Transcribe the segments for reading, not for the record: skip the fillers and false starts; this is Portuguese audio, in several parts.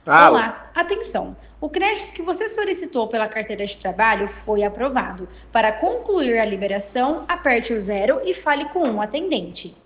Fala. Olá, atenção! O crédito que você solicitou pela carteira de trabalho foi aprovado. Para concluir a liberação, aperte o zero e fale com um atendente.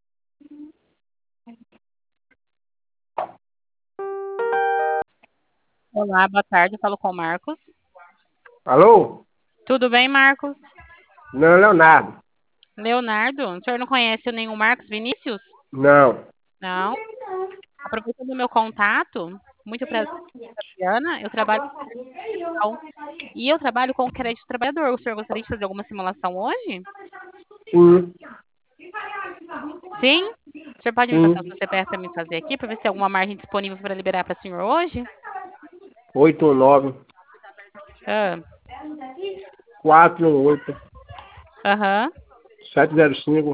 Olá, boa tarde. Eu falo com o Marcos. Alô? Tudo bem, Marcos? Não, Leonardo. Leonardo, o senhor não conhece nenhum Marcos Vinícius? Não. Não. Aproveitando o meu contato, muito prazer, Fabiana. Eu trabalho e eu trabalho com crédito trabalhador. O senhor gostaria de fazer alguma simulação hoje? Sim, Sim? O senhor pode me passar o sim. seu CPF para me fazer aqui, para ver se tem alguma margem disponível para liberar para o senhor hoje? 819 Ah, 418 Aham. 705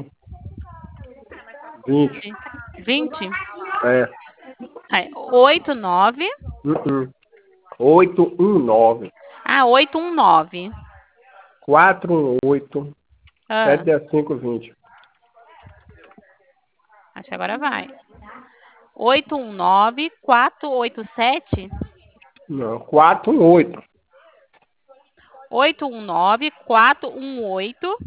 20. 20? É. 89. 819 Ah, 819. 418 Ah, 705 20. acho que agora vai. 819-487. Não, 418 819-418.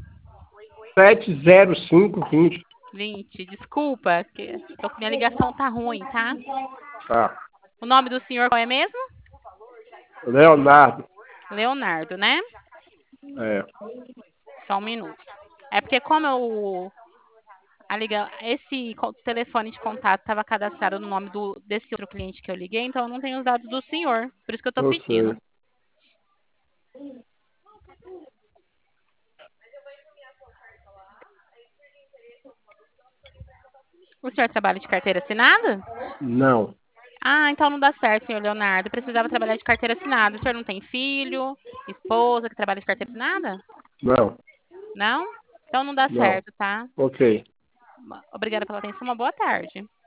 705 20. 20. Desculpa, que tô com minha ligação tá ruim, tá? Tá. O nome do senhor qual é mesmo? Leonardo. Leonardo, né? É. Só um minuto. É porque como esse telefone de contato estava cadastrado no nome desse outro cliente que eu liguei, então eu não tenho os dados do senhor. Por isso que eu tô Eu pedindo. sei. O senhor trabalha de carteira assinada? Não. Ah, então não dá certo, senhor Leonardo. Precisava trabalhar de carteira assinada. O senhor não tem filho, esposa que trabalha de carteira assinada? Não. Não? Então não dá Não. certo, tá? Ok. Obrigada pela atenção. Uma boa tarde.